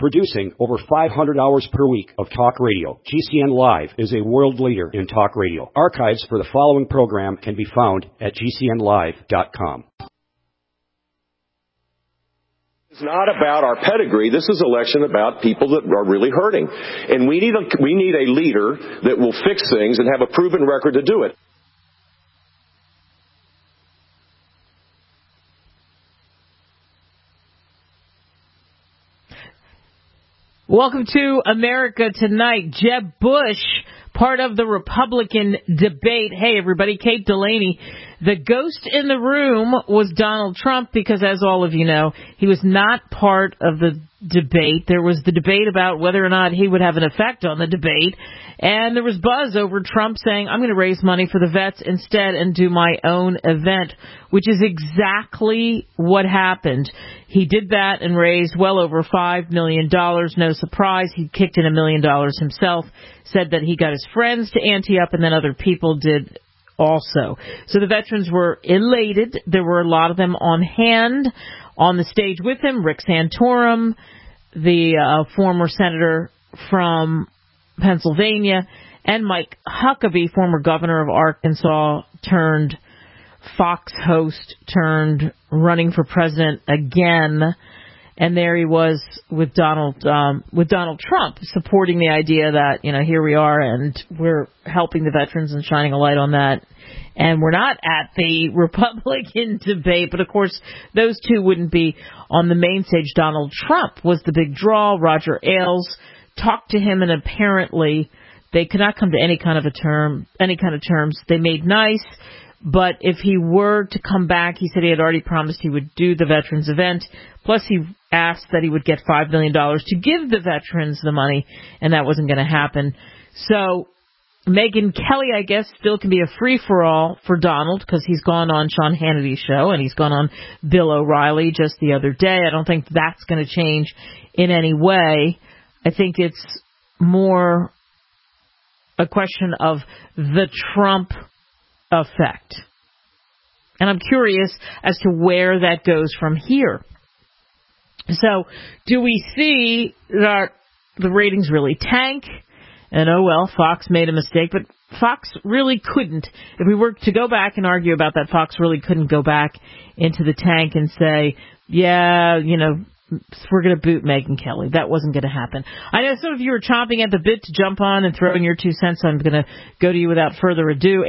Producing over 500 hours per week of talk radio, GCN Live is a world leader in talk radio. Archives for the following program can be found at GCNlive.com. It's not about our pedigree. This is an election about people that are really hurting. And we need a leader that will fix things and have a proven record to do it. Welcome to America Tonight. Jeb Bush, part of the Republican debate. Hey, everybody, Kate Delaney. The ghost in the room was Donald Trump because, as all of you know, he was not part of the debate. There was the debate about whether or not he would have an effect on the debate. And there was buzz over Trump saying, I'm going to raise money for the vets instead and do my own event, which is exactly what happened. He did that and raised well over $5 million. No surprise. He kicked in $1 million himself, said that he got his friends to ante up, and then other people did also. So the veterans were elated. There were a lot of them on hand on the stage with him. Rick Santorum, the former senator from Pennsylvania, and Mike Huckabee, former governor of Arkansas, turned Fox host, turned running for president again. And there he was with Donald Trump, supporting the idea that, here we are and we're helping the veterans and shining a light on that. And we're not at the Republican debate, but of course those two wouldn't be on the main stage. Donald Trump was the big draw. Roger Ailes talked to him, and apparently they could not come to any kind of terms. They made nice. But if he were to come back, he said he had already promised he would do the veterans event. Plus, he asked that he would get $5 million to give the veterans the money, and that wasn't going to happen. So Megyn Kelly, I guess, still can be a free-for-all for Donald because he's gone on Sean Hannity's show, and he's gone on Bill O'Reilly just the other day. I don't think that's going to change in any way. I think it's more a question of the Trump effect. And I'm curious as to where that goes from here. So, do we see that the ratings really tank? And Fox made a mistake, but Fox really couldn't. If we were to go back and argue about that, Fox really couldn't go back into the tank and say, we're going to boot Megyn Kelly. That wasn't going to happen. I know some of you are chomping at the bit to jump on and throw in your 2 cents. So I'm going to go to you without further ado.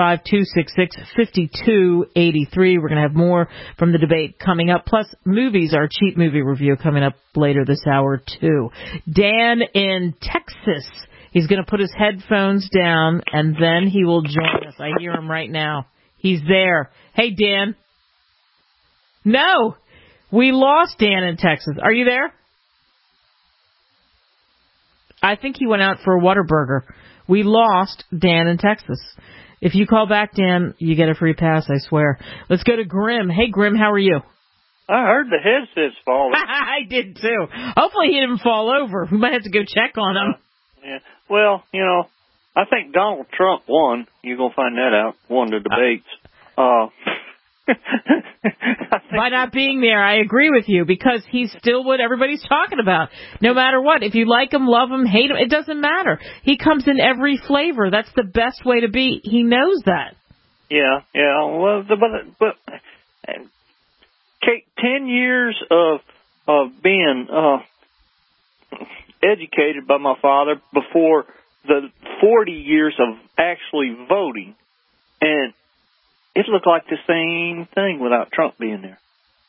855-266-5283. We're going to have more from the debate coming up. Plus, movies, our cheap movie review coming up later this hour, too. Dan in Texas. He's going to put his headphones down, and then he will join us. I hear him right now. He's there. Hey, Dan. No. We lost Dan in Texas. Are you there? I think he went out for a Whataburger. We lost Dan in Texas. If you call back, Dan, you get a free pass, I swear. Let's go to Grim. Hey, Grim, how are you? I heard the headsets falling. I did, too. Hopefully he didn't fall over. We might have to go check on him. Yeah. Well, I think Donald Trump won. You're going to find that out. Won the debates. By not being there, I agree with you, because he's still what everybody's talking about. No matter what, if you like him, love him, hate him, it doesn't matter. He comes in every flavor. That's the best way to be. He knows that. Yeah. Well, but Kate, 10 years of being educated by my father before the 40 years of actually voting, and it looked like the same thing without Trump being there.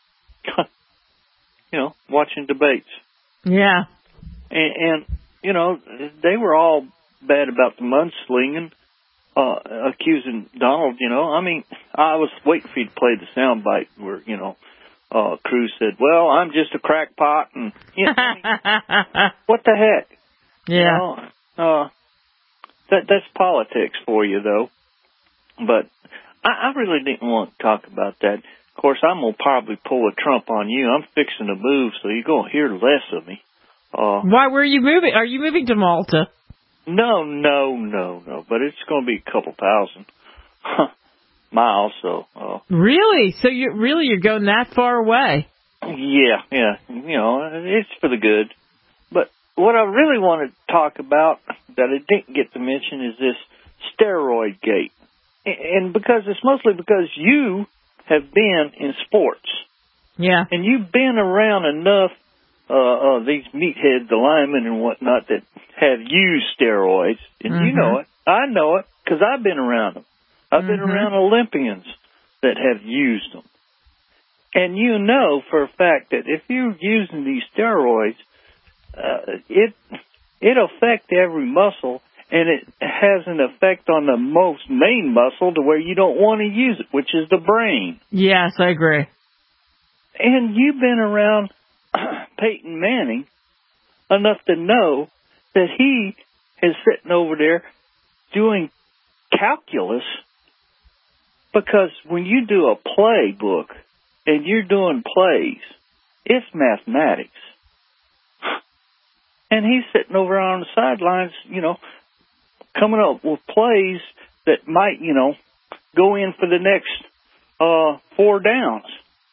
Watching debates. Yeah. And they were all bad about the mudslinging, accusing Donald, I mean, I was waiting for you to play the soundbite where, Cruz said, well, I'm just a crackpot, and, what the heck? Yeah. That's politics for you, though. But I really didn't want to talk about that. Of course, I'm going to probably pull a Trump on you. I'm fixing to move, so you're going to hear less of me. Why were you moving? Are you moving to Malta? No. But it's going to be a couple thousand miles. So. Really? So you're going that far away? Yeah. It's for the good. But what I really want to talk about that I didn't get to mention is this steroid gate. And it's mostly because you have been in sports. Yeah. And you've been around enough these meatheads, the linemen and whatnot, that have used steroids. And you know it. I know it because I've been around them. I've been around Olympians that have used them. And you know for a fact that if you're using these steroids, it affects every muscle, and it has an effect on the most main muscle to where you don't want to use it, which is the brain. Yes, I agree. And you've been around Peyton Manning enough to know that he is sitting over there doing calculus, because when you do a playbook and you're doing plays, it's mathematics. And he's sitting over on the sidelines, coming up with plays that might, go in for the next 4 downs.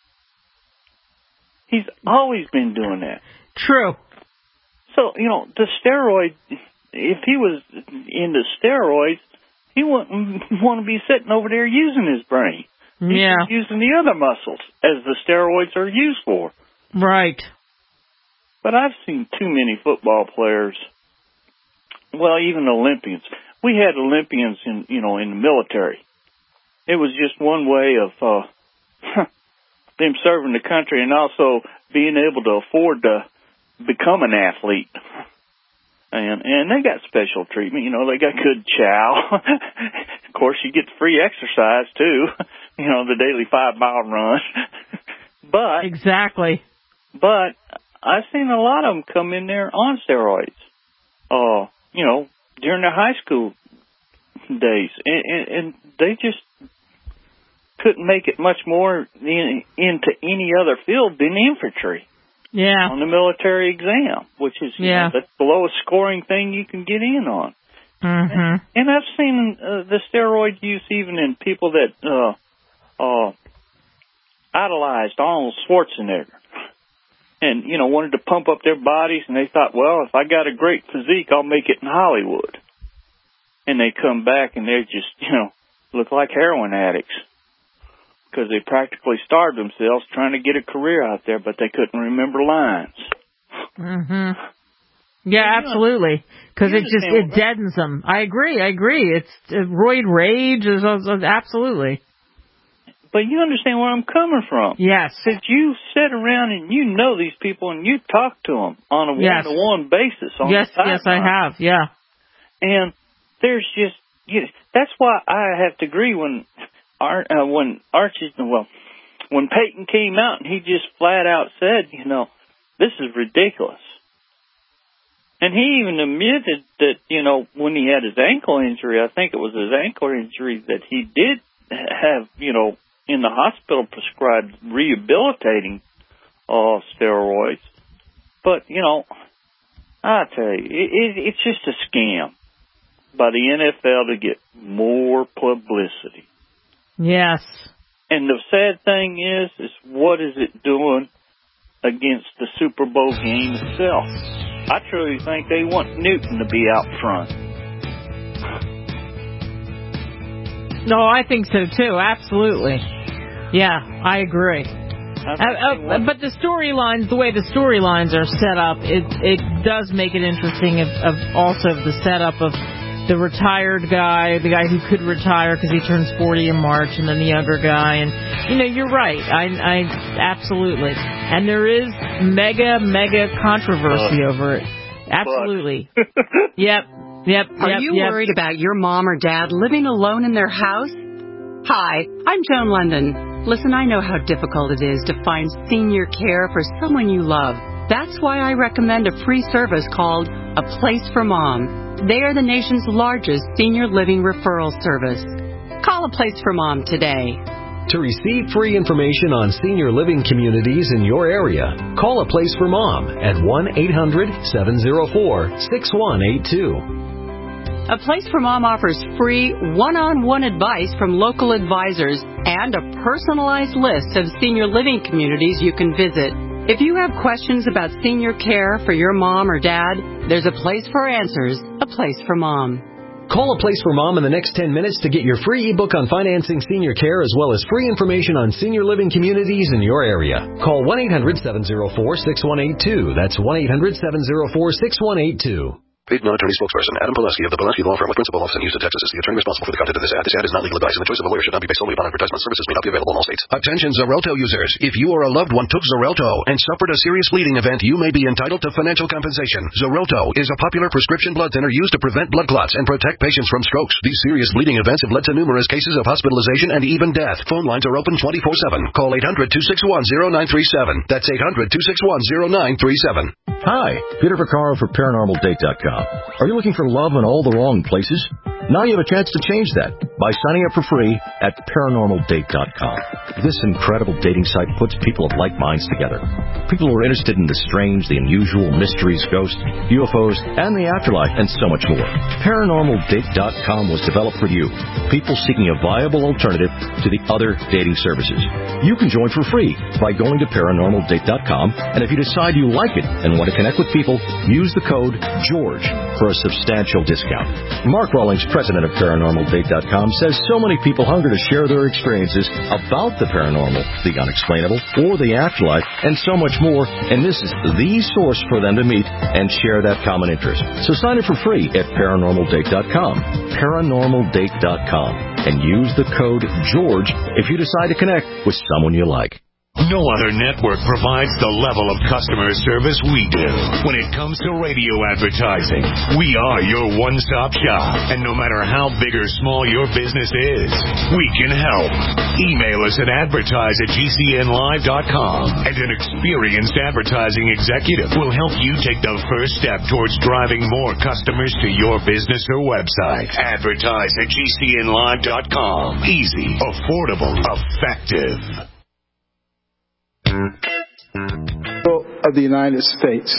He's always been doing that. True. So, the steroid, if he was into steroids, he wouldn't want to be sitting over there using his brain. Yeah. He's using the other muscles as the steroids are used for. Right. But I've seen too many football players, well, even Olympians. We had Olympians in the military. It was just one way of them serving the country and also being able to afford to become an athlete. And they got special treatment. They got good chow. Of course, you get free exercise, too. The daily 5-mile run. But exactly. But I've seen a lot of them come in there on steroids, during their high school days. And they just couldn't make it much more into any other field than infantry. Yeah. On the military exam, which is that's the lowest scoring thing you can get in on. Mm-hmm. And I've seen the steroid use even in people that idolized Arnold Schwarzenegger and, wanted to pump up their bodies, and they thought, well, if I got a great physique, I'll make it in Hollywood. And they come back and they just, look like heroin addicts, because they practically starved themselves trying to get a career out there, but they couldn't remember lines. Mm-hmm. Yeah, absolutely. Because it deadens them. I agree. It's roid rage is absolutely. But you understand where I'm coming from. Yes. Because you sit around and you know these people and you talk to them on a one-to-one basis. Yes, I have. Yeah. And there's just, that's why I have to agree when Peyton came out and he just flat out said, this is ridiculous. And he even admitted that, when he had his ankle injury, I think it was his ankle injury that he did have, in the hospital prescribed rehabilitating steroids. But, I tell you, it's just a scam by the NFL to get more publicity. Yes. And the sad thing is what is it doing against the Super Bowl game itself? I truly think they want Newton to be out front. No, I think so too. Absolutely. Yeah, I agree. But the storylines, the way the storylines are set up, it does make it interesting. Of also the setup of the retired guy, the guy who could retire because he turns 40 in March, and then the younger guy. And, you're right. I absolutely. And there is mega controversy over it. Absolutely. Yep. Are you worried about your mom or dad living alone in their house? Hi, I'm Joan London. Listen, I know how difficult it is to find senior care for someone you love. That's why I recommend a free service called A Place for Mom. They are the nation's largest senior living referral service. Call A Place for Mom today. To receive free information on senior living communities in your area, call A Place for Mom at 1-800-704-6182. A Place for Mom offers free one-on-one advice from local advisors and a personalized list of senior living communities you can visit. If you have questions about senior care for your mom or dad, there's a place for answers, a place for mom. Call A Place for Mom in the next 10 minutes to get your free ebook on financing senior care as well as free information on senior living communities in your area. Call 1-800-704-6182. That's 1-800-704-6182. Paid non-attorney spokesperson Adam Pileski of the Pileski Law Firm with principal office in Houston, Texas is the attorney responsible for the content of this ad. This ad is not legal advice, and the choice of a lawyer should not be based solely upon advertisement. Services may not be available in all states. Attention Xarelto users. If you or a loved one took Xarelto and suffered a serious bleeding event, you may be entitled to financial compensation. Xarelto is a popular prescription blood thinner used to prevent blood clots and protect patients from strokes. These serious bleeding events have led to numerous cases of hospitalization and even death. Phone lines are open 24/7. Call 800-261-0937. That's 800-261-0937. Hi, Peter Vaccaro for ParanormalDate.com. Are you looking for love in all the wrong places? Now you have a chance to change that by signing up for free at ParanormalDate.com. This incredible dating site puts people of like minds together. People who are interested in the strange, the unusual, mysteries, ghosts, UFOs, and the afterlife, and so much more. ParanormalDate.com was developed for you, people seeking a viable alternative to the other dating services. You can join for free by going to ParanormalDate.com, and if you decide you like it and want to connect with people, use the code GEORGE for a substantial discount. Mark Rawlings, president of ParanormalDate.com, says so many people hunger to share their experiences about the paranormal, the unexplainable, or the afterlife, and so much more, and this is the source for them to meet and share that common interest. So sign up for free at ParanormalDate.com, ParanormalDate.com, and use the code GEORGE if you decide to connect with someone you like. No other network provides the level of customer service we do. When it comes to radio advertising, we are your one-stop shop. And no matter how big or small your business is, we can help. Email us at advertise@gcnlive.com, and an experienced advertising executive will help you take the first step towards driving more customers to your business or website. Advertise@gcnlive.com. Easy, affordable, effective. Of the United States,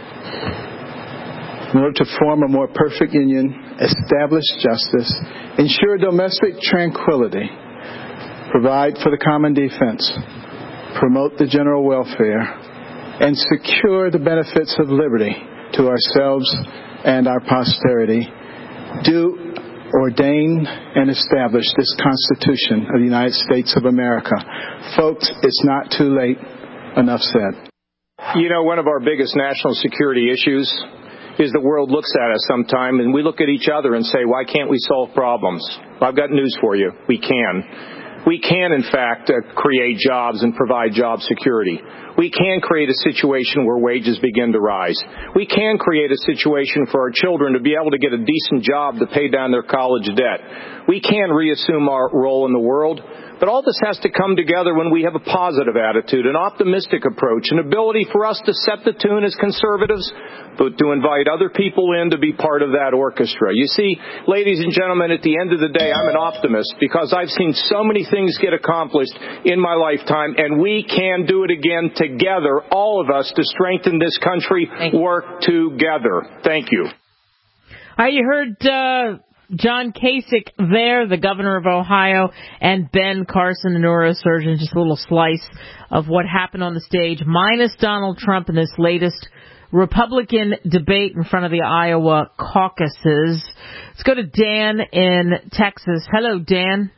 in order to form a more perfect union, establish justice, ensure domestic tranquility, provide for the common defense, promote the general welfare, and secure the benefits of liberty to ourselves and our posterity, do ordain and establish this Constitution of the United States of America. Folks, it's not too late. Enough said. You know, one of our biggest national security issues is the world looks at us sometime and we look at each other and say, why can't we solve problems? Well, I've got news for you. We can. We can, in fact, create jobs and provide job security. We can create a situation where wages begin to rise. We can create a situation for our children to be able to get a decent job to pay down their college debt. We can reassume our role in the world. But all this has to come together when we have a positive attitude, an optimistic approach, an ability for us to set the tune as conservatives, but to invite other people in to be part of that orchestra. You see, ladies and gentlemen, at the end of the day, I'm an optimist because I've seen so many things get accomplished in my lifetime, and we can do it again together, all of us, to strengthen this country. Work together. Thank you. You heard John Kasich there, the governor of Ohio, and Ben Carson, the neurosurgeon. Just a little slice of what happened on the stage, minus Donald Trump in this latest Republican debate in front of the Iowa caucuses. Let's go to Dan in Texas. Hello, Dan.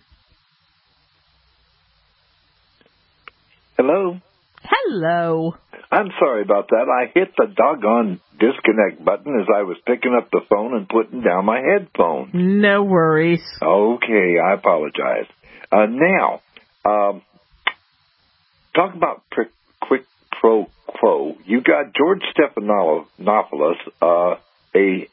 Hello. Hello. I'm sorry about that. I hit the doggone disconnect button as I was picking up the phone and putting down my headphones. No worries. Okay, I apologize. Now, talk about quick pro quo. You got George Stephanopoulos, a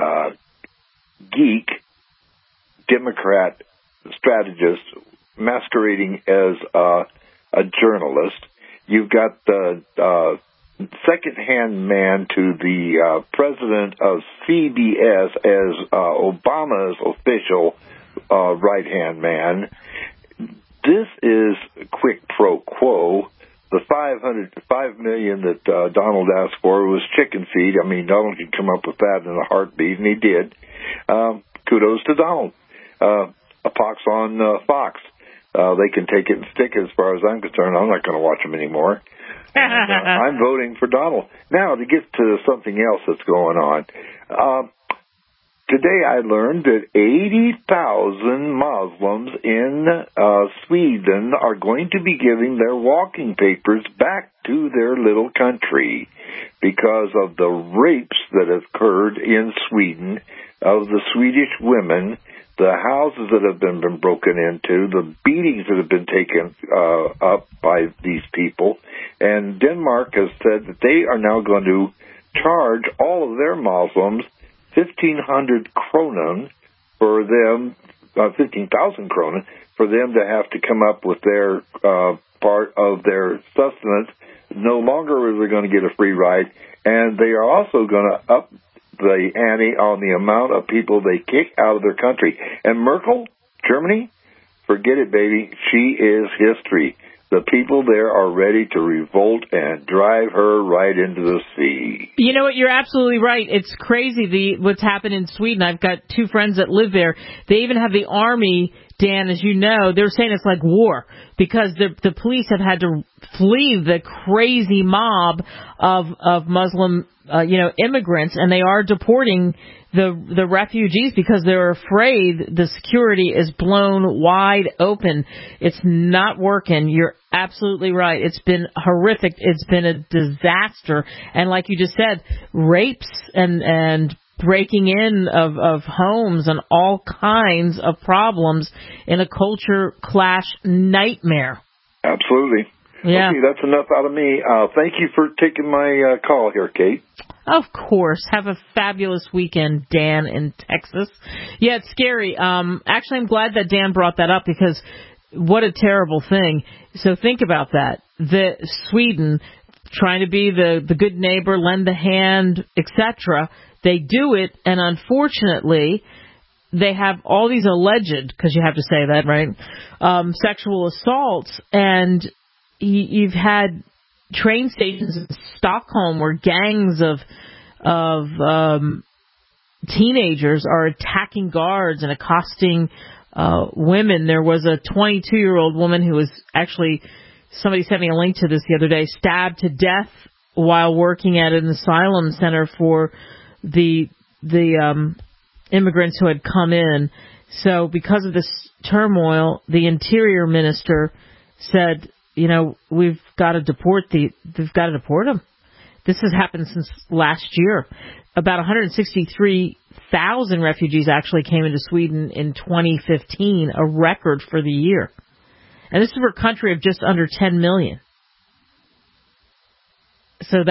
geek, Democrat strategist masquerading as a journalist. You've got the second-hand man to the president of CBS as Obama's official right-hand man. This is quid pro quo. The $5 million that Donald asked for was chicken feed. I mean, Donald could come up with that in a heartbeat, and he did. Kudos to Donald. A pox on Fox. They can take it and stick it as far as I'm concerned. I'm not going to watch them anymore. And, I'm voting for Donald. Now, to get to something else that's going on. Today I learned that 80,000 Muslims in Sweden are going to be giving their walking papers back to their little country because of the rapes that have occurred in Sweden of the Swedish women, the houses that have been broken into, the beatings that have been taken up by these people. And Denmark has said that they are now going to charge all of their Muslims 1,500 kronen for them, 15,000 kronen for them to have to come up with their part of their sustenance. No longer are they going to get a free ride, and they are also going to up the ante on the amount of people they kick out of their country. And Merkel, Germany, forget it, baby. She is history. The people there are ready to revolt and drive her right into the sea. You know what? You're absolutely right. It's crazy what's happened in Sweden. I've got two friends that live there. They even have the army, Dan, as you know. They're saying it's like war because the police have had to flee the crazy mob of Muslim immigrants, and they are deporting the refugees because they're afraid the security is blown wide open. It's not working. You're absolutely right. It's been horrific. It's been a disaster. And like you just said, rapes and breaking in of homes and all kinds of problems in a culture clash nightmare. Absolutely. Yeah. Okay, that's enough out of me. Thank you for taking my call here, Kate. Of course. Have a fabulous weekend, Dan, in Texas. Yeah, it's scary. Actually, I'm glad that Dan brought that up because what a terrible thing. So think about that. Sweden, trying to be the good neighbor, lend a hand, etc., they do it, and unfortunately, they have all these alleged, because you have to say that, right, sexual assaults, and you've had train stations in Stockholm where gangs of teenagers are attacking guards and accosting women. There was a 22-year-old woman who was actually, somebody sent me a link to this the other day, stabbed to death while working at an asylum center for the immigrants who had come in. So because of this turmoil, the interior minister said, we've got to deport them. This has happened since last year. About 163,000 refugees actually came into Sweden in 2015, a record for the year. And this is for a country of just under 10 million. So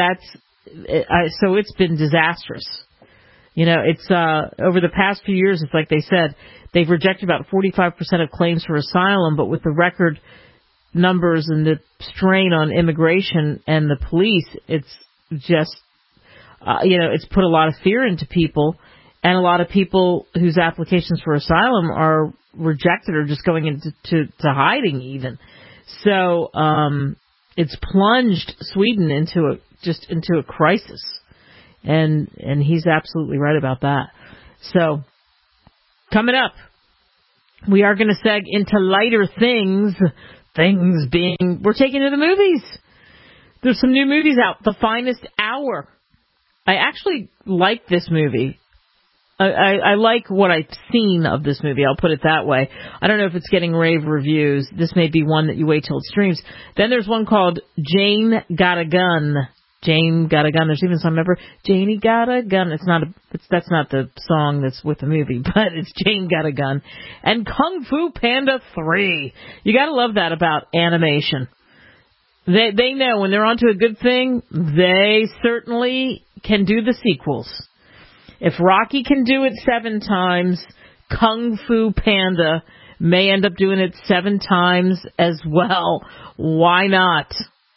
so it's been disastrous. It's over the past few years, it's like they said, they've rejected about 45% of claims for asylum, but with the record numbers and the strain on immigration and the police, it's just, it's put a lot of fear into people, and a lot of people whose applications for asylum are rejected or just going into hiding even. So it's plunged Sweden into a crisis, and he's absolutely right about that. So coming up, we are going to seg into lighter things. Things being, we're taking to the movies. There's some new movies out. The Finest Hour. I actually like this movie. I like what I've seen of this movie. I'll put it that way. I don't know if it's getting rave reviews. This may be one that you wait till it streams. Then there's one called Jane Got a Gun. Jane Got a Gun. There's even some member, Janie Got a Gun. That's not the song that's with the movie, but it's Jane Got a Gun. And Kung Fu Panda 3. You gotta love that about animation. They know when they're onto a good thing, they certainly can do the sequels. If Rocky can do it 7 times, Kung Fu Panda may end up doing it 7 times as well. Why not?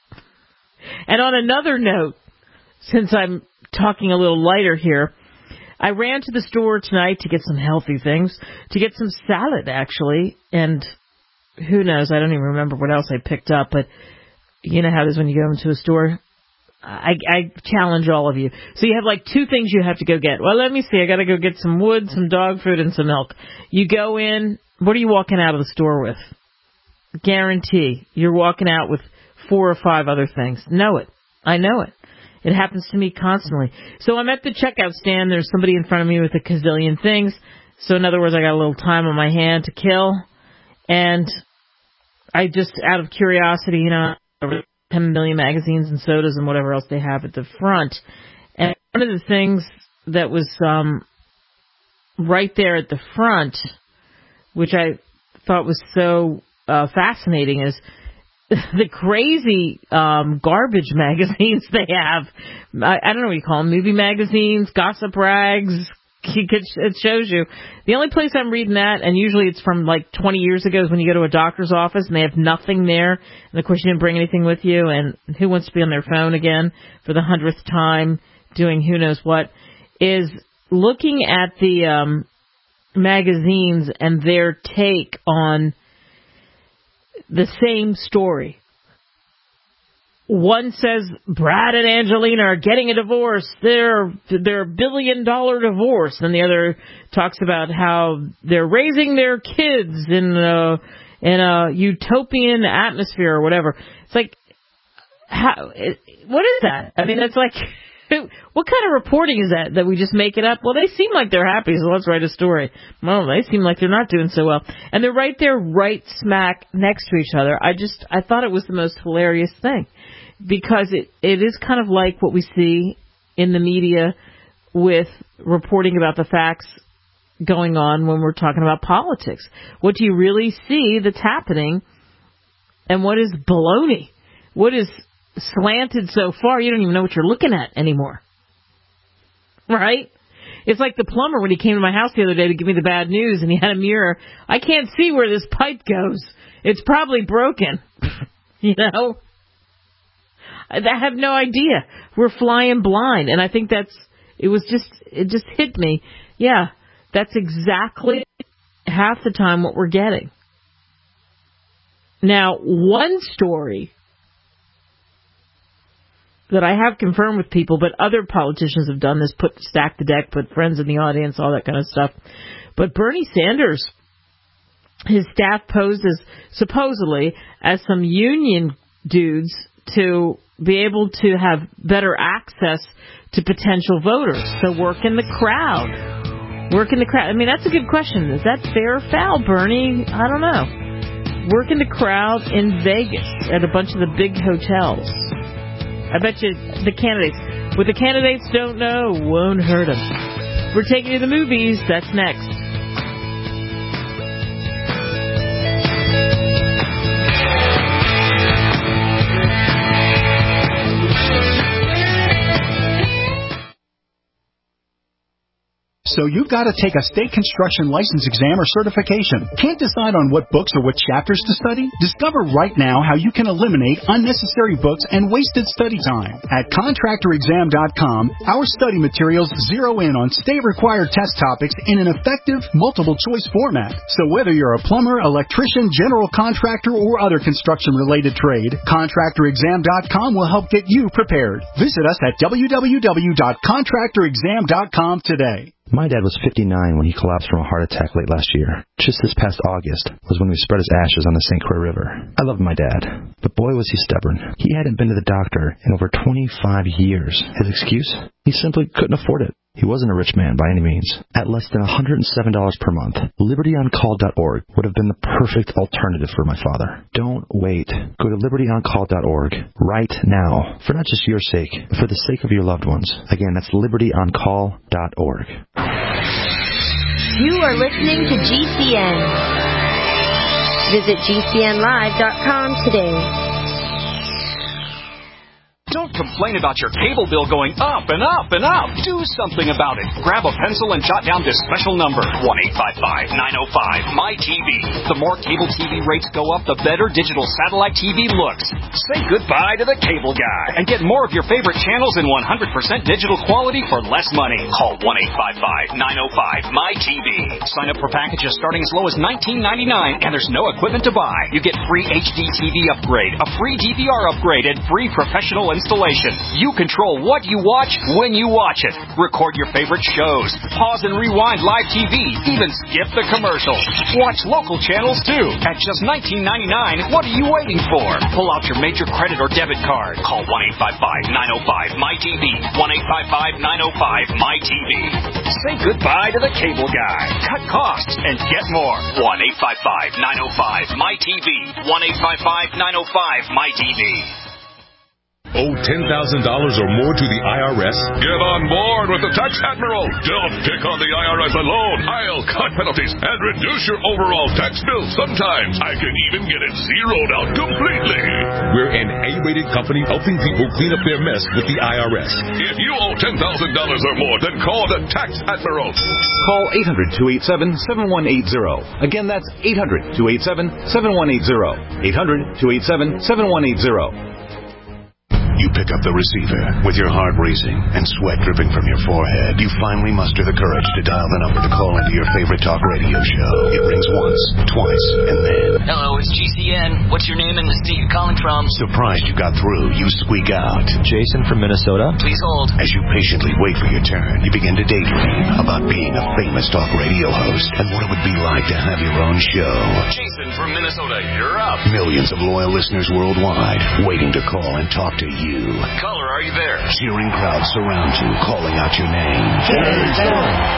And on another note, since I'm talking a little lighter here, I ran to the store tonight to get some healthy things, to get some salad, actually, and who knows, I don't even remember what else I picked up, but you know how it is when you go into a store. I challenge all of you. So you have like 2 things you have to go get. Well, let me see, I got to go get some wood, some dog food, and some milk. You go in, what are you walking out of the store with? Guarantee. You're walking out with 4 or 5 other things. Know it. I know it. It happens to me constantly. So I'm at the checkout stand. There's somebody in front of me with a gazillion things. So in other words, I got a little time on my hand to kill. And I just, out of curiosity, you know, 10 million magazines and sodas and whatever else they have at the front. And one of the things that was right there at the front, which I thought was so fascinating, is the crazy garbage magazines they have. I don't know what you call them, movie magazines, gossip rags. It shows you. The only place I'm reading that, and usually it's from like 20 years ago, is when you go to a doctor's office and they have nothing there. And of course you didn't bring anything with you, and who wants to be on their phone again for the 100th time doing who knows what, is looking at the magazines and their take on the same story. One says Brad and Angelina are getting a divorce. They're $1 billion divorce. And the other talks about how they're raising their kids in a utopian atmosphere or whatever. It's like, what is that? I mean, it's like, what kind of reporting is that we just make it up? Well, they seem like they're happy, so let's write a story. Well, they seem like they're not doing so well. And they're right there, right smack next to each other. I thought it was the most hilarious thing, because it is kind of like what we see in the media with reporting about the facts going on when we're talking about politics. What do you really see that's happening, and what is baloney? What is slanted so far, you don't even know what you're looking at anymore. Right? It's like the plumber when he came to my house the other day to give me the bad news, and he had a mirror. I can't see where this pipe goes. It's probably broken. You know? I have no idea. We're flying blind, and I think it just hit me. Yeah, that's exactly half the time what we're getting. Now, one story that I have confirmed with people, but other politicians have done this, stack the deck, put friends in the audience, all that kind of stuff. But Bernie Sanders, his staff posed supposedly as some union dudes to be able to have better access to potential voters. So work in the crowd. I mean, that's a good question. Is that fair or foul, Bernie? I don't know. Work in the crowd in Vegas at a bunch of the big hotels. I bet you what the candidates don't know won't hurt them. We're taking you to the movies. That's next. So you've got to take a state construction license exam or certification. Can't decide on what books or what chapters to study? Discover right now how you can eliminate unnecessary books and wasted study time. At ContractorExam.com, our study materials zero in on state-required test topics in an effective, multiple-choice format. So whether you're a plumber, electrician, general contractor, or other construction-related trade, ContractorExam.com will help get you prepared. Visit us at www.ContractorExam.com today. My dad was 59 when he collapsed from a heart attack late last year. Just this past August was when we spread his ashes on the St. Croix River. I loved my dad, but boy was he stubborn. He hadn't been to the doctor in over 25 years. His excuse? He simply couldn't afford it. He wasn't a rich man by any means. At less than $107 per month, LibertyOnCall.org would have been the perfect alternative for my father. Don't wait. Go to LibertyOnCall.org right now, for not just your sake, but for the sake of your loved ones. Again, that's LibertyOnCall.org. You are listening to GCN. Visit GCNlive.com today. Don't complain about your cable bill going up and up and up. Do something about it. Grab a pencil and jot down this special number, 1-855-905-MY-TV. The more cable TV rates go up, the better digital satellite TV looks. Say goodbye to the cable guy and get more of your favorite channels in 100% digital quality for less money. Call 1-855-905-MY-TV. Sign up for packages starting as low as $19.99, and there's no equipment to buy. You get free HD TV upgrade, a free DVR upgrade, and free professional installation. installation. You control what you watch when you watch it. Record your favorite shows. Pause and rewind live TV. Even skip the commercials. Watch local channels too. At just $19.99, what are you waiting for? Pull out your major credit or debit card. Call 1-855-905-MyTV. 1-855-905-MyTV. Say goodbye to the cable guy. Cut costs and get more. 1-855-905-MyTV. 1-855-905-MyTV. Owe $10,000 or more to the IRS? Get on board with the Tax Admiral. Don't pick on the IRS alone. I'll cut penalties and reduce your overall tax bill. Sometimes I can even get it zeroed out completely. We're an A-rated company helping people clean up their mess with the IRS. If you owe $10,000 or more, then call the Tax Admiral. Call 800-287-7180. Again, that's 800-287-7180. 800-287-7180. You pick up the receiver with your heart racing and sweat dripping from your forehead. You finally muster the courage to dial the number to call into your favorite talk radio show. It rings once, twice, and then... Hello, it's GCN. What's your name and the state you're calling from? Surprised you got through, you squeak out. Jason from Minnesota. Please hold. As you patiently wait for your turn, you begin to daydream about being a famous talk radio host and what it would be like to have your own show. Jason from Minnesota, you're up. Millions of loyal listeners worldwide waiting to call and talk to you. Caller, are you there? Cheering crowds surround you, calling out your name. Jason!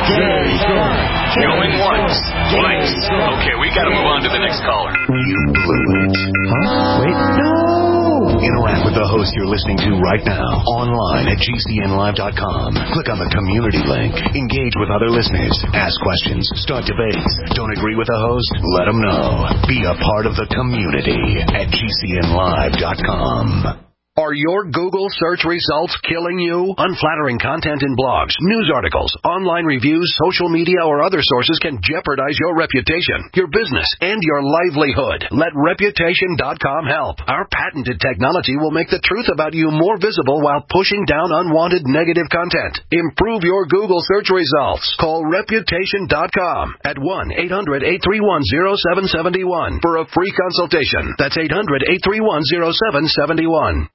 Going once, twice. Okay, we gotta move on to the next caller. You blew it. Huh? Wait, no! Interact with the host you're listening to right now, online at GCNlive.com. Click on the community link. Engage with other listeners. Ask questions. Start debates. Don't agree with the host? Let them know. Be a part of the community at GCNlive.com. Are your Google search results killing you? Unflattering content in blogs, news articles, online reviews, social media, or other sources can jeopardize your reputation, your business, and your livelihood. Let Reputation.com help. Our patented technology will make the truth about you more visible while pushing down unwanted negative content. Improve your Google search results. Call Reputation.com at 1-800-831-0771 for a free consultation. That's 800-831-0771.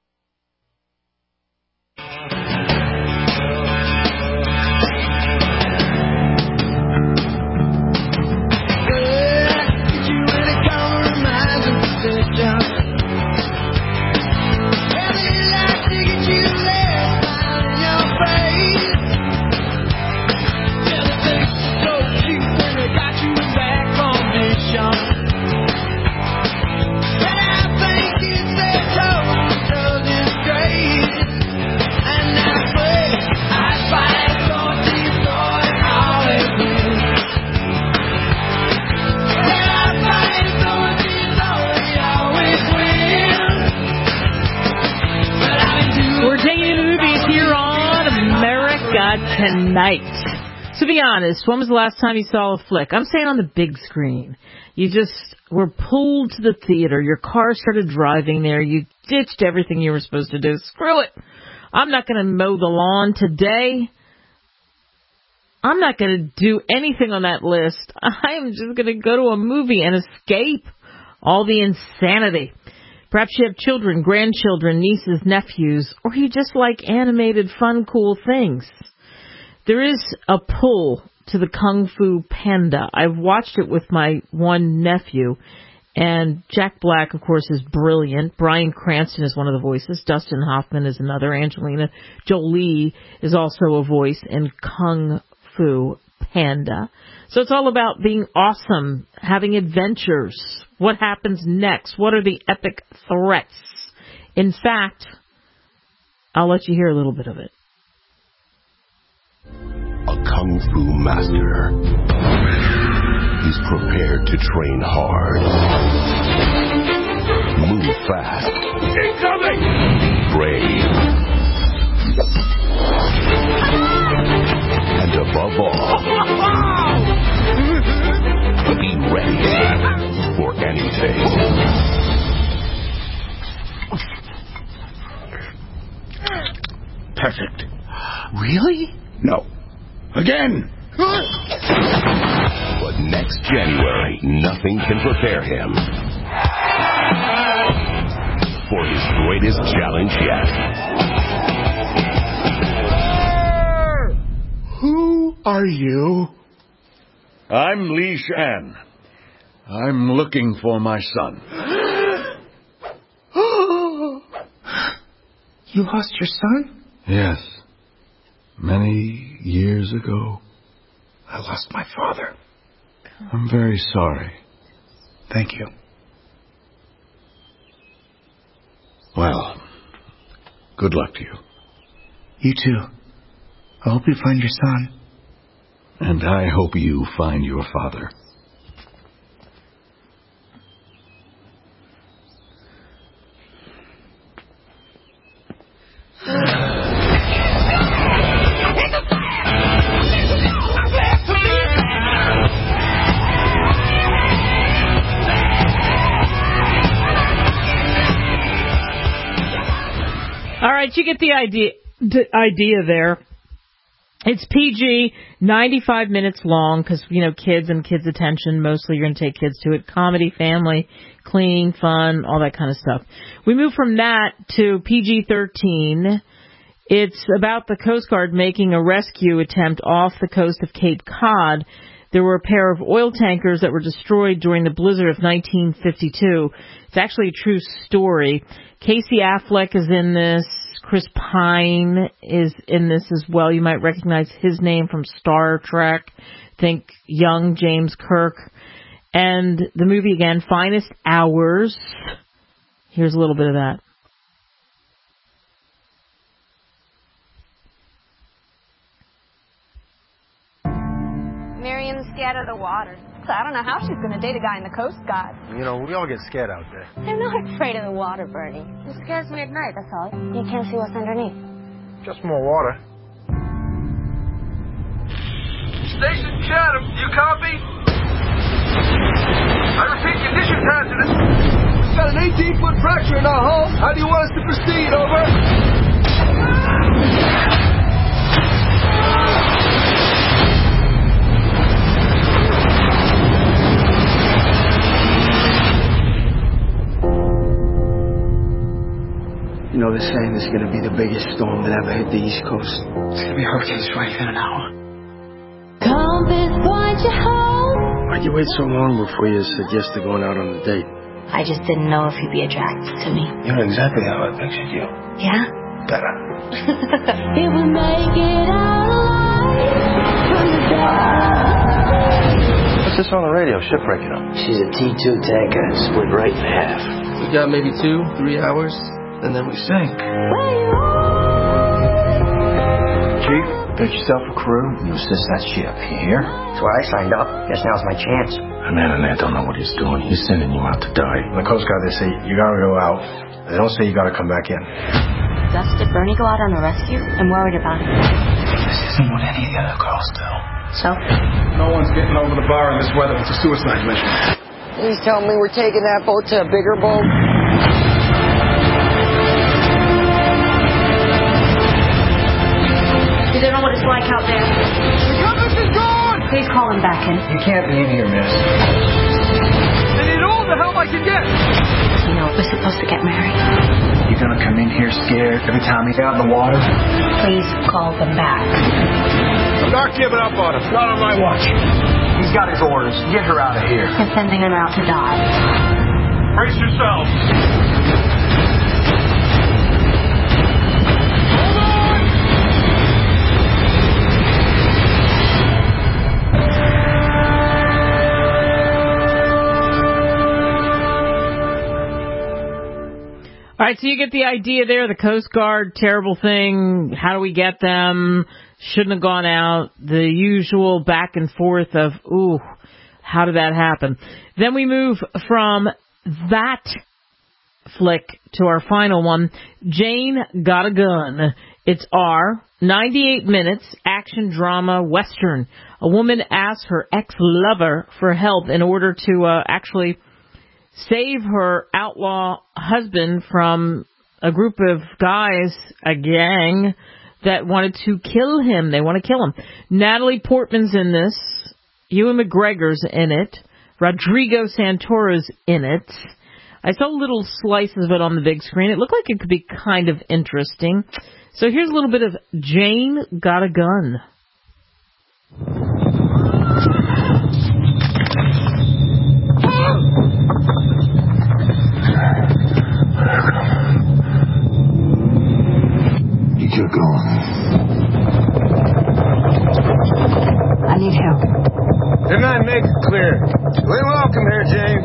Tonight. So be honest, when was the last time you saw a flick? I'm saying on the big screen. You just were pulled to the theater. Your car started driving there. You ditched everything you were supposed to do. Screw it. I'm not going to mow the lawn today. I'm not going to do anything on that list. I'm just going to go to a movie and escape all the insanity. Perhaps you have children, grandchildren, nieces, nephews, or you just like animated, fun, cool things. There is a pull to the Kung Fu Panda. I've watched it with my one nephew, and Jack Black, of course, is brilliant. Bryan Cranston is one of the voices. Dustin Hoffman is another. Angelina Jolie is also a voice in Kung Fu Panda. So it's all about being awesome, having adventures. What happens next? What are the epic threats? In fact, I'll let you hear a little bit of it. A Kung Fu master is prepared to train hard, move fast, incoming, brave, and above all, be ready for anything. Perfect. Really? No. Again! But next January, nothing can prepare him for his greatest challenge yet. are you? I'm Li Shan. I'm looking for my son. You lost your son? Yes. Many years ago. I lost my father. I'm very sorry. Thank you. Well, good luck to you. You too. I hope you find your son. And I hope you find your father. All right, you get the idea there. It's PG, 95 minutes long, because, kids and kids' attention, mostly you're going to take kids to it. Comedy, family, cleaning, fun, all that kind of stuff. We move from that to PG-13. It's about the Coast Guard making a rescue attempt off the coast of Cape Cod. There were a pair of oil tankers that were destroyed during the blizzard of 1952. It's actually a true story. Casey Affleck is in this. Chris Pine is in this as well. You might recognize his name from Star Trek. Think young James Kirk. And the movie again, Finest Hours. Here's a little bit of that. Miriam's scared of the water. So I don't know how she's going to date a guy in the Coast Guard. We all get scared out there. I'm not afraid of the water, Bernie. It scares me at night, that's all. You can't see what's underneath. Just more water. Station Chatham, do you copy? I repeat, condition hazardous. We've got an 18-foot fracture in our hull. How do you want us to proceed? Over. They're saying this is going to be the biggest storm that ever hit the East Coast. It's going to be hurricane strike in an hour. Compass point you home. Why'd you wait so long before you suggested going out on a date? I just didn't know if you'd be attracted to me. You're exactly how I pictured you. Yeah? Better. If we make it out alive from the dark. What's this on the radio? Shipwreck, She's a T2 tanker and split right in half. We got maybe 2-3 hours. And then we sink. Chief, pick yourself a crew. You assist that ship. You hear? That's why I signed up. Guess now's my chance. The man in there don't know what he's doing. He's sending you out to die. In the Coast Guard, they say you gotta go out. They don't say you gotta come back in. Gus, did Bernie go out on a rescue? I'm worried about him. This isn't what any of the other girls do. So? No one's getting over the bar in this weather. It's a suicide mission. Please tell me we're taking that boat to a bigger boat. You don't know what it's like out there. The compass is gone! Please call him back in. You can't be in here, miss. I need all the help I can get! We're supposed to get married. You're gonna come in here scared every time we get out in the water? Please call them back. I'm not giving up on him. Not on my watch. He's got his orders. Get her out of here. You're sending him out to die. Brace yourselves. All right, so you get the idea there. The Coast Guard, terrible thing. How do we get them? Shouldn't have gone out. The usual back and forth of, ooh, how did that happen? Then we move from that flick to our final one, Jane Got a Gun. It's R, 98 minutes, action drama western. A woman asks her ex-lover for help in order to actually save her outlaw husband from a group of guys, a gang, that wanted to kill him. They want to kill him. Natalie Portman's in this. Ewan McGregor's in it. Rodrigo Santoro's in it. I saw little slices of it on the big screen. It looked like it could be kind of interesting. So here's a little bit of Jane Got a Gun. need help. Didn't I make it clear? We're welcome here, Jane.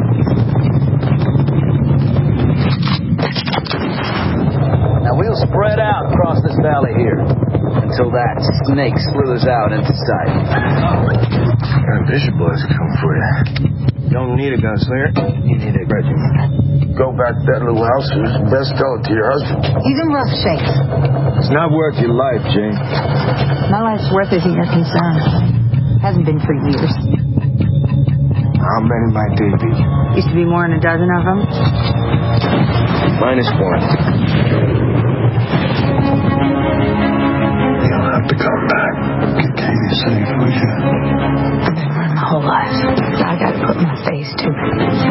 Now we'll spread out across this valley here until that snake slithers out into sight. Bishop boys come for you. Don't need a gunslinger. You need a regiment. Go back to that little house. Best tell it to your husband. He's in rough shape. It's not worth your life, Jane. My life's worth isn't your concern. Hasn't been for years. How many might they be? Used to be more than a dozen of them. Minus one. You'll have to come back. Get Katie safe, would you? I've been running my whole life. I gotta put my face to it.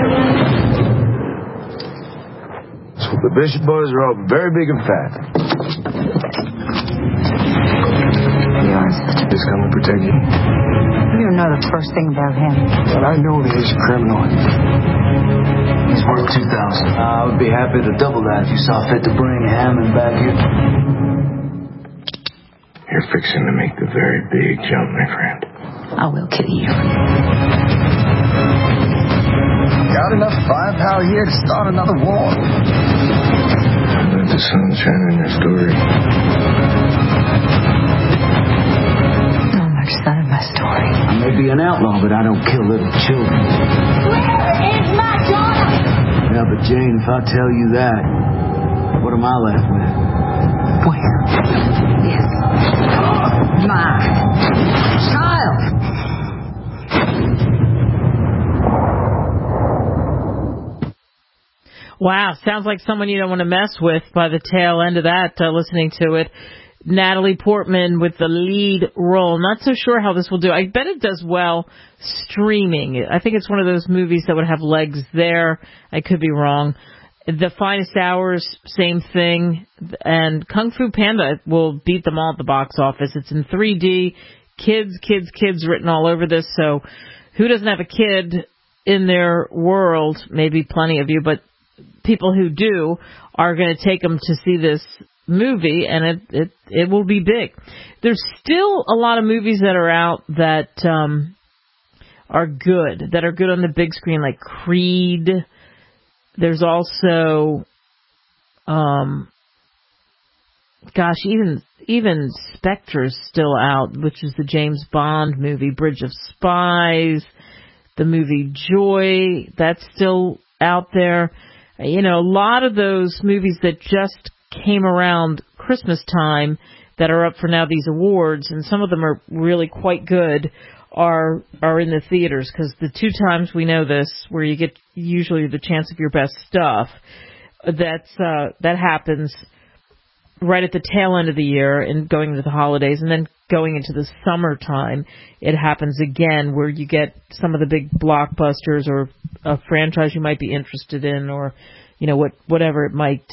So the Bishop boys are all very big and fat. Yours. He's come to protect you. You don't know the first thing about him. But I know that he's a criminal. He's worth $2,000. I would be happy to double that if you saw fit to bring Hammond back here. You're fixing to make the very big jump, my friend. I will kill you. Got enough firepower here to start another war. Let the sun shine in your story. Not much sun in my story. I may be an outlaw, but I don't kill little children. Where is my daughter? Yeah, but Jane, if I tell you that, what am I left with? Where? Yes. My child. Wow, sounds like someone you don't want to mess with by the tail end of that, listening to it. Natalie Portman with the lead role. Not so sure how this will do. I bet it does well streaming. I think it's one of those movies that would have legs there. I could be wrong. The Finest Hours, same thing. And Kung Fu Panda will beat them all at the box office. It's in 3D. Kids written all over this. So who doesn't have a kid in their world? Maybe plenty of you, but people who do are going to take them to see this movie, and it will be big. There's still a lot of movies that are out that are good on the big screen, like Creed. There's also, even Spectre's still out, which is the James Bond movie, Bridge of Spies, the movie Joy, that's still out there. You know, a lot of those movies that just came around Christmas time that are up for now these awards, and some of them are really quite good, are in the theaters, because the two times we know this, where you get usually the chance of your best stuff, that happens right at the tail end of the year and going into the holidays, and then going into the summertime, it happens again where you get some of the big blockbusters or a franchise you might be interested in, or whatever it might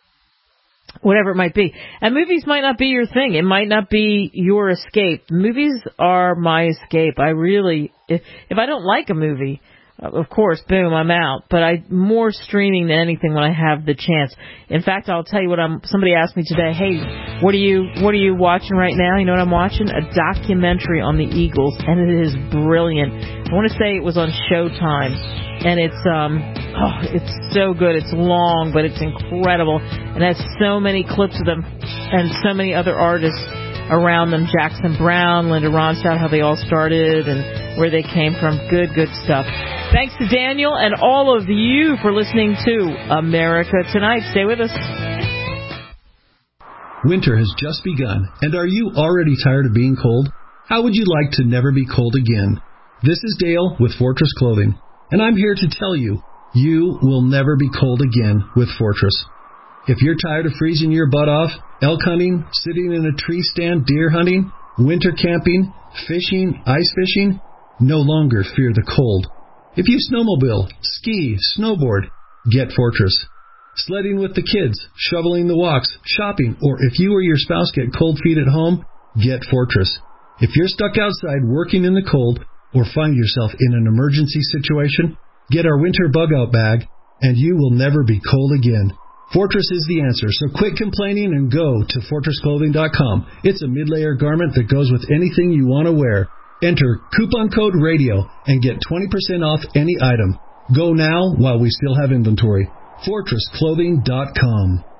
be. And movies might not be your thing. It might not be your escape. Movies are my escape. If I don't like a movie, of course, boom, I'm out. But I'm more streaming than anything when I have the chance. In fact, I'll tell you what somebody asked me today, hey, what are you watching right now? You know what I'm watching? A documentary on the Eagles, and it is brilliant. I want to say it was on Showtime. And it's so good. It's long, but it's incredible. And has so many clips of them and so many other artists around them. Jackson Browne, Linda Ronstadt, how they all started and where they came from. Good stuff. Thanks to Daniel and all of you for listening to America Tonight. Stay with us. Winter has just begun, and are you already tired of being cold? How would you like to never be cold again? This is Dale with Fortress Clothing, and I'm here to tell you, you will never be cold again with Fortress. If you're tired of freezing your butt off, elk hunting, sitting in a tree stand, deer hunting, winter camping, fishing, ice fishing, no longer fear the cold. If you snowmobile, ski, snowboard, get Fortress. Sledding with the kids, shoveling the walks, shopping, or if you or your spouse get cold feet at home, get Fortress. If you're stuck outside working in the cold or find yourself in an emergency situation, get our winter bug-out bag, and you will never be cold again. Fortress is the answer, so quit complaining and go to FortressClothing.com. It's a mid-layer garment that goes with anything you want to wear. Enter coupon code RADIO and get 20% off any item. Go now while we still have inventory. FortressClothing.com.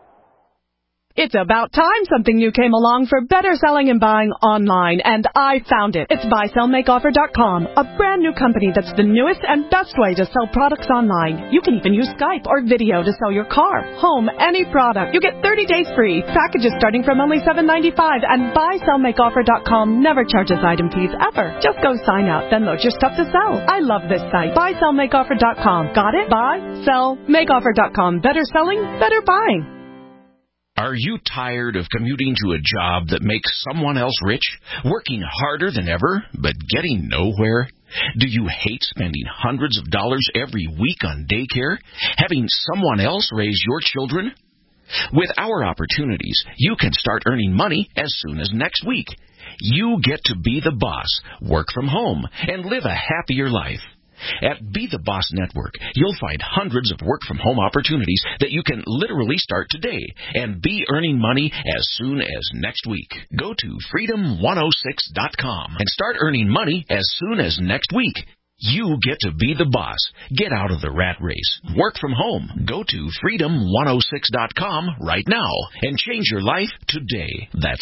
It's about time something new came along for better selling and buying online, and I found it. It's BuySellMakeOffer.com, a brand new company that's the newest and best way to sell products online. You can even use Skype or video to sell your car, home, any product. You get 30 days free, packages starting from only $7.95, and BuySellMakeOffer.com never charges item fees ever. Just go sign up, then load your stuff to sell. I love this site. BuySellMakeOffer.com. Got it? BuySellMakeOffer.com. Better selling, better buying. Are you tired of commuting to a job that makes someone else rich, working harder than ever, but getting nowhere? Do you hate spending hundreds of dollars every week on daycare, having someone else raise your children? With our opportunities, you can start earning money as soon as next week. You get to be the boss, work from home, and live a happier life. At Be the Boss Network, you'll find hundreds of work-from-home opportunities that you can literally start today and be earning money as soon as next week. Go to freedom106.com and start earning money as soon as next week. You get to be the boss. Get out of the rat race. Work from home. Go to freedom106.com right now and change your life today. That's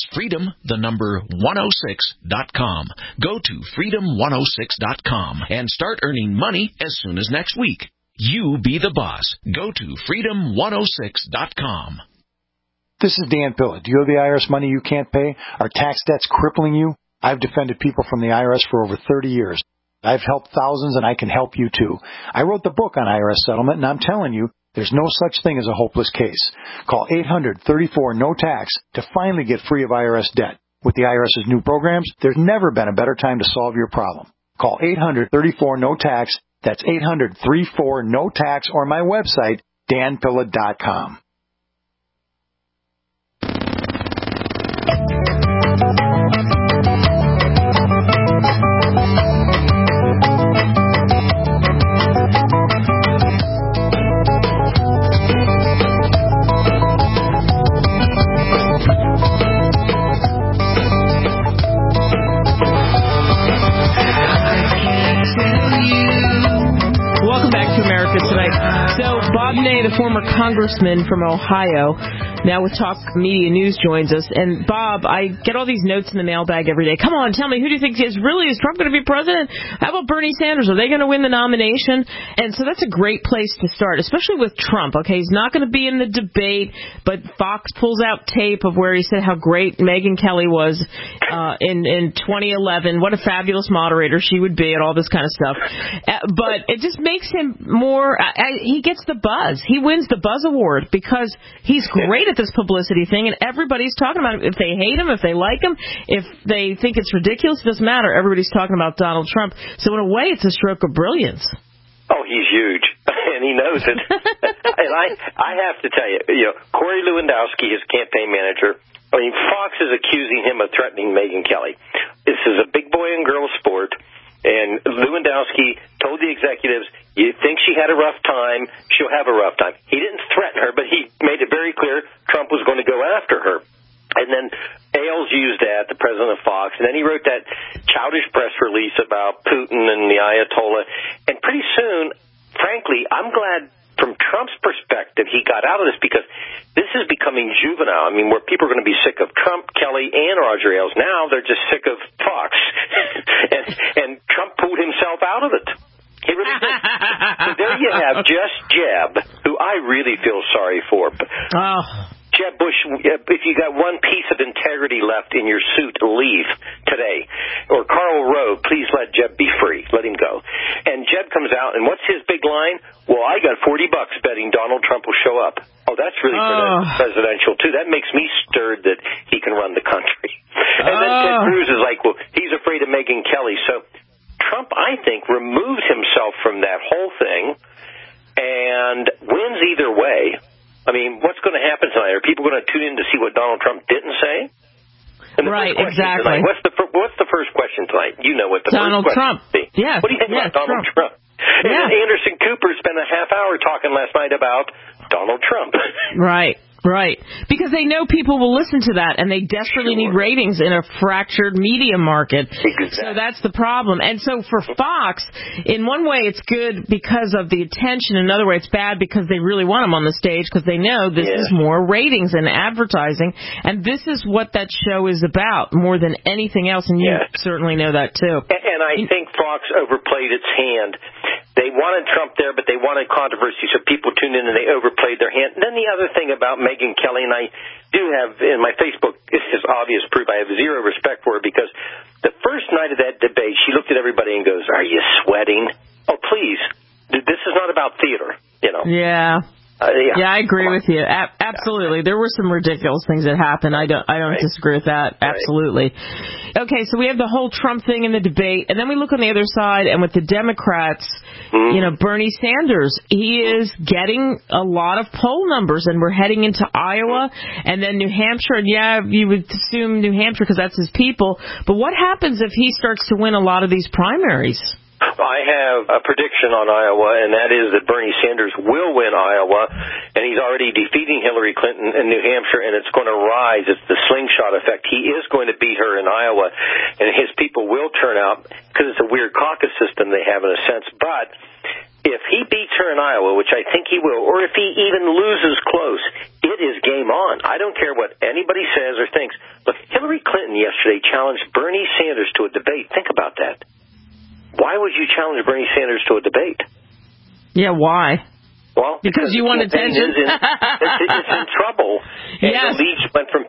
freedom106.com. Go to freedom106.com and start earning money as soon as next week. You be the boss. Go to freedom106.com. This is Dan Pilla. Do you owe the IRS money you can't pay? Are tax debts crippling you? I've defended people from the IRS for over 30 years. I've helped thousands, and I can help you, too. I wrote the book on IRS settlement, and I'm telling you, there's no such thing as a hopeless case. Call 800-34-NO-TAX to finally get free of IRS debt. With the IRS's new programs, there's never been a better time to solve your problem. Call 800-34-NO-TAX. That's 800-34-NO-TAX, or my website, danpilla.com. Welcome back to America Tonight. So Bob Ney, the former congressman from Ohio, now with Talk Media News, joins us. And Bob, I get all these notes in the mailbag every day. Come on, tell me, who do you think is Trump going to be president? How about Bernie Sanders? Are they going to win the nomination? And so that's a great place to start, especially with Trump. Okay, he's not going to be in the debate, but Fox pulls out tape of where he said how great Megyn Kelly was in 2011. What a fabulous moderator she would be, and all this kind of stuff. But it just makes him more. He gets the buzz. He wins the Buzz Award because he's great at this publicity thing, and everybody's talking about him. If they hate him, if they like him, if they think it's ridiculous, it doesn't matter. Everybody's talking about Donald Trump. So in a way, it's a stroke of brilliance. Oh, he's huge, and he knows it. And I have to tell you, Corey Lewandowski, his campaign manager, I mean, Fox is accusing him of threatening Megyn Kelly. This is a big boy and girl sport, and Lewandowski told the executives, you think she had a rough time, she'll have a rough time. He didn't threaten her, but he made it very clear Trump was going to go after her. And then Ailes used that, the president of Fox, and then he wrote that childish press release about Putin and the Ayatollah. And pretty soon, frankly, I'm glad from Trump's perspective he got out of this, because this is becoming juvenile. I mean, where people are going to be sick of Trump, Kelly, and Roger Ailes. Now they're just sick of Fox. and Trump pulled himself out of it. He really did. So there you have Just Jeb, who I really feel sorry for. Jeb Bush, if you got one piece of integrity left in your suit, leave today. Or Karl Rove, please let Jeb be free. Let him go. And Jeb comes out, and what's his big line? Well, I got $40 betting Donald Trump will show up. Oh, that's really presidential, too. That makes me stirred that he can run the country. And then Ted Cruz is like, well, he's afraid of Megyn Kelly. So Trump, I think, removed himself from that whole thing and wins either way. I mean, what's going to happen tonight? Are people going to tune in to see what Donald Trump didn't say? Right, exactly. Tonight, what's the first question tonight? You know what the Donald first question Trump. is. Yeah. What do you think about Donald Trump? And Anderson Cooper spent a half hour talking last night about Donald Trump. Right. Right. Because they know people will listen to that, and they desperately need ratings in a fractured media market. Exactly. So that's the problem. And so for Fox, in one way it's good because of the attention. In another way it's bad because they really want them on the stage because they know this is more ratings and advertising. And this is what that show is about more than anything else. And you certainly know that, too. And I think Fox overplayed its hand. They wanted Trump there, but they wanted controversy, so people tuned in and they overplayed their hand. And then the other thing about Megyn Kelly, and I do have in my Facebook, this is obvious proof, I have zero respect for her, because the first night of that debate, she looked at everybody and goes, "Are you sweating? Oh, please. This is not about theater, you know." Yeah. Yeah, I agree with you. Absolutely. There were some ridiculous things that happened. I don't disagree with that. Absolutely. Okay, so we have the whole Trump thing in the debate, and then we look on the other side, and with the Democrats, you know, Bernie Sanders, he is getting a lot of poll numbers, and we're heading into Iowa and then New Hampshire. And you would assume New Hampshire because that's his people. But what happens if he starts to win a lot of these primaries? I have a prediction on Iowa, and that is that Bernie Sanders will win Iowa, and he's already defeating Hillary Clinton in New Hampshire, and it's going to rise. It's the slingshot effect. He is going to beat her in Iowa, and his people will turn out, because it's a weird caucus system they have in a sense. But if he beats her in Iowa, which I think he will, or if he even loses close, it is game on. I don't care what anybody says or thinks. Look, Hillary Clinton yesterday challenged Bernie Sanders to a debate. Think about that. Why would you challenge Bernie Sanders to a debate? Yeah, why? Well, because you want attention. It's in trouble. And the lead went from 50%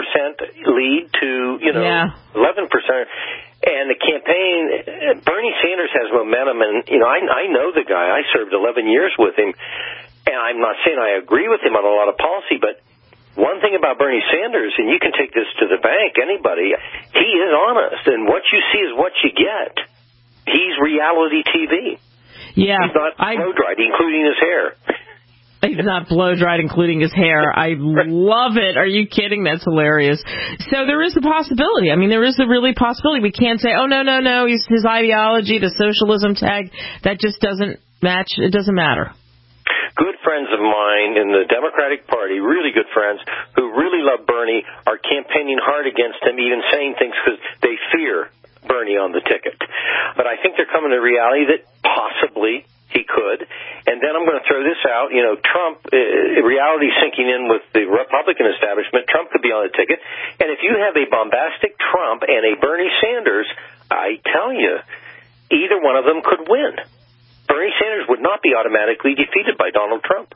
lead to, 11%. And the campaign, Bernie Sanders has momentum, and, I know the guy. I served 11 years with him, and I'm not saying I agree with him on a lot of policy, but one thing about Bernie Sanders, and you can take this to the bank, anybody, he is honest, and what you see is what you get. He's reality TV. Yeah. He's not blow-dried, including his hair. He's not blow-dried, including his hair. I love it. Are you kidding? That's hilarious. So there is a possibility. I mean, there is a really possibility. We can't say, oh, no, his ideology, the socialism tag, that just doesn't match. It doesn't matter. Good friends of mine in the Democratic Party, really good friends, who really love Bernie, are campaigning hard against him, even saying things because they fear Bernie on the ticket. But I think they're coming to reality that possibly he could. And then I'm going to throw this out. Trump, reality sinking in with the Republican establishment, Trump could be on the ticket. And if you have a bombastic Trump and a Bernie Sanders, I tell you, either one of them could win. Bernie Sanders would not be automatically defeated by Donald Trump.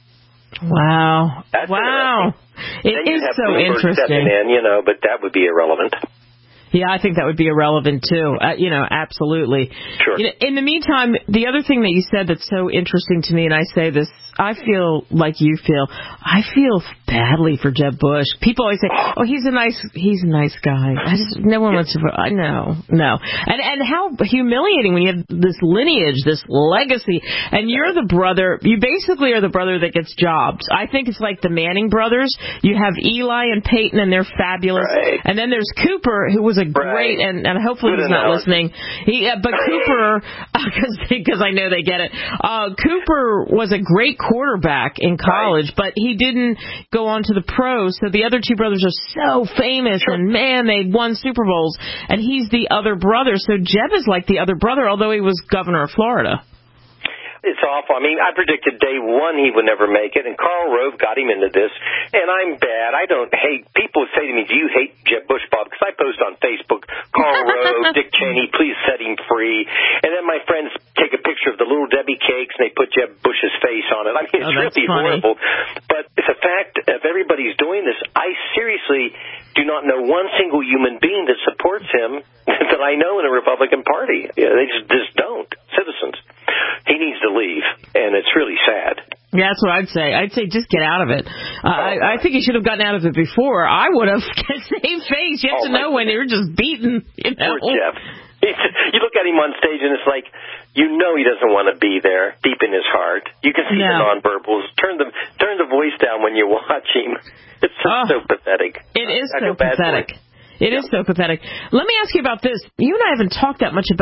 Wow. That's It is so interesting. But that would be irrelevant. Yeah, I think that would be irrelevant, too. Absolutely. Sure. In the meantime, the other thing that you said that's so interesting to me, and I say this, I feel like you feel, I feel badly for Jeb Bush. People always say, oh, he's a nice guy. No one wants to, no. And how humiliating when you have this lineage, this legacy, and you're the brother, you basically are the brother that gets jobs. I think it's like the Manning brothers. You have Eli and Peyton, and they're fabulous. Right. And then there's Cooper, who was a great, and hopefully he's not listening. But Cooper, because I know they get it. Cooper was a great quarterback in college, but he didn't go on to the pros. So the other two brothers are so famous, and man, they won Super Bowls. And he's the other brother. So Jeb is like the other brother, although he was governor of Florida. It's awful. I mean, I predicted day one he would never make it, and Karl Rove got him into this. And I'm bad. I don't hate. People say to me, do you hate Jeb Bush, Bob? Because I post on Facebook, Karl Rove, Dick Cheney, please set him free. And then my friends take a picture of the Little Debbie cakes, and they put Jeb Bush's face on it. I mean, it's really horrible. But it's a fact if everybody's doing this. I seriously do not know one single human being that supports him that I know in the Republican Party. They just don't. Citizens. He needs to leave, and it's really sad. Yeah, that's what I'd say. I'd say just get out of it. I think he should have gotten out of it before. I would have. Same face. You have to know when you're just beaten. Poor Jeff. You look at him on stage, and it's like, he doesn't want to be there deep in his heart. You can see the nonverbals. Turn the voice down when you watch him. It's so pathetic. It is so pathetic. It is so pathetic. Let me ask you about this. You and I haven't talked that much about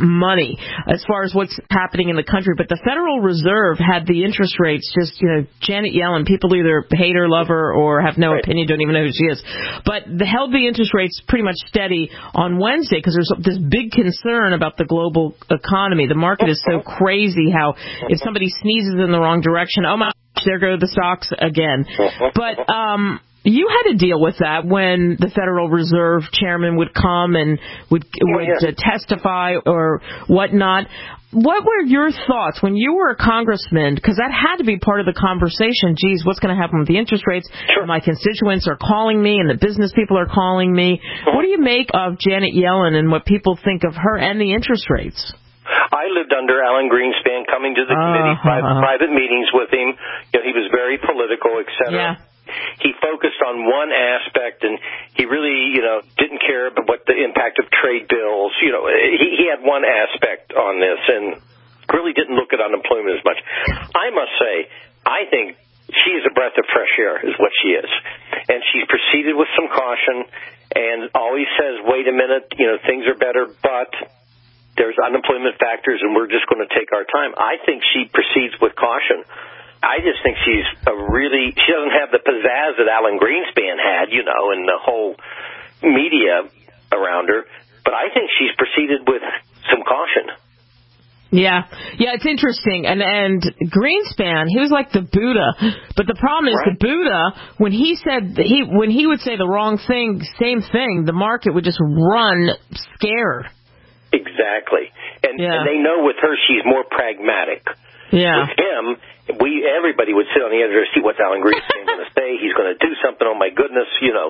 money as far as what's happening in the country. But the Federal Reserve had the interest rates just, Janet Yellen, people either hate her, love her, or have no opinion, don't even know who she is. But they held the interest rates pretty much steady on Wednesday because there's this big concern about the global economy. The market is so crazy how if somebody sneezes in the wrong direction, oh my gosh, there go the stocks again. But you had to deal with that when the Federal Reserve chairman would come and would testify or whatnot. What were your thoughts when you were a congressman? Because that had to be part of the conversation. Geez, what's going to happen with the interest rates? Sure. My constituents are calling me and the business people are calling me. What do you make of Janet Yellen and what people think of her and the interest rates? I lived under Alan Greenspan, coming to the committee, private meetings with him. He was very political, et cetera. Yeah. He focused on one aspect, and he really, didn't care about what the impact of trade bills. He had one aspect on this, and really didn't look at unemployment as much. I must say, I think she is a breath of fresh air, is what she is, and she's proceeded with some caution, and always says, "Wait a minute, things are better, but there's unemployment factors, and we're just going to take our time." I think she proceeds with caution. I just think she doesn't have the pizzazz that Alan Greenspan had, and the whole media around her. But I think she's proceeded with some caution. Yeah, it's interesting. And Greenspan, he was like the Buddha. But the problem is the Buddha, when he would say the wrong thing, same thing, the market would just run scared. Exactly. And they know with her she's more pragmatic. Yeah. With him, everybody would sit on the edge of their seat. What's Alan Greenspan going to say? He's going to do something. Oh, my goodness.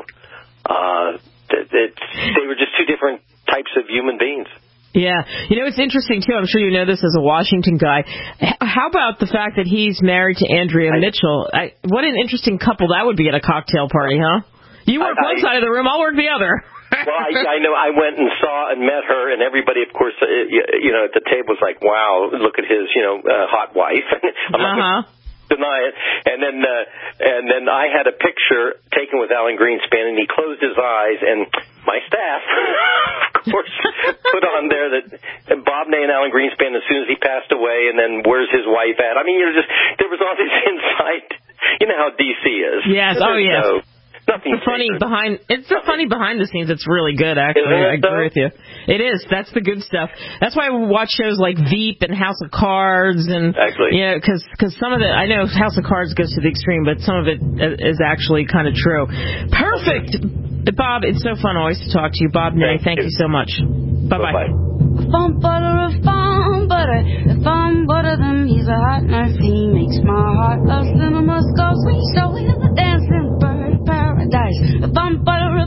They were just two different types of human beings. Yeah. It's interesting, too. I'm sure you know this as a Washington guy. How about the fact that he's married to Andrea Mitchell? What an interesting couple that would be at a cocktail party, huh? You work one side of the room, I'll work the other. Well, I know. I went and saw and met her, and everybody, of course, at the table was like, "Wow, look at his, hot wife." I'm not going to deny it. And then I had a picture taken with Alan Greenspan, and he closed his eyes, and my staff, of course, put on there that Bob Ney and Alan Greenspan as soon as he passed away, and then where's his wife at? I mean, there was all this insight. You know how DC is. Yes. Yes. It's funny behind the scenes. It's really good, actually. I agree with you. It is. That's the good stuff. That's why we watch shows like Veep and House of Cards, and because some of it, I know House of Cards goes to the extreme, but some of it is actually kind of true. Perfect, Bob. It's so fun always to talk to you, Bob Ney. Thank you so much. Bye-bye. Farm butter, them, he's a hot knife. He makes my heart a cinema score. Sweet show him a dancing bird of paradise. Farm butter,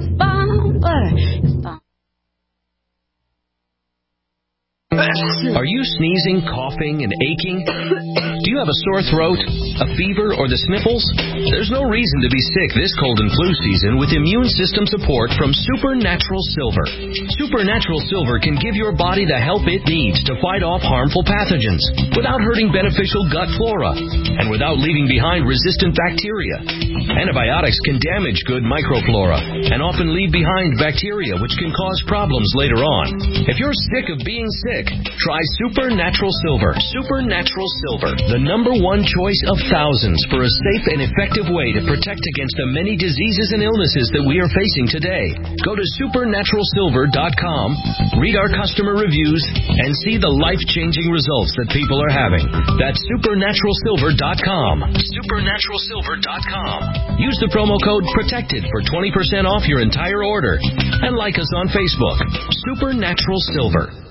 Are you sneezing, coughing, and aching? Do you have a sore throat, a fever, or the sniffles? There's no reason to be sick this cold and flu season with immune system support from Supernatural Silver. Supernatural Silver can give your body the help it needs to fight off harmful pathogens without hurting beneficial gut flora and without leaving behind resistant bacteria. Antibiotics can damage good microflora and often leave behind bacteria which can cause problems later on. If you're sick of being sick, try Supernatural Silver. Supernatural Silver, the #1 choice of thousands for a safe and effective way to protect against the many diseases and illnesses that we are facing today. Go to supernaturalsilver.com, read our customer reviews, and see the life-changing results that people are having. That's supernaturalsilver.com. Supernaturalsilver.com. Use the promo code PROTECTED for 20% off your entire order. And like us on Facebook. Supernatural Silver.